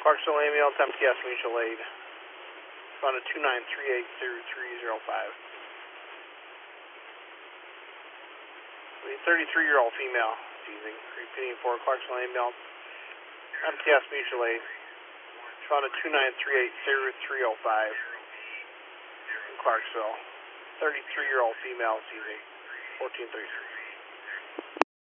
Clarksville ambulance, MTS mutual aid. Found a 29380-305. 33-year-old female seizing. Repeating for Clarksville ambulance, MTS mutual aid. Found a 29380-305 in Clarksville. 33-year-old female seizing. 1433.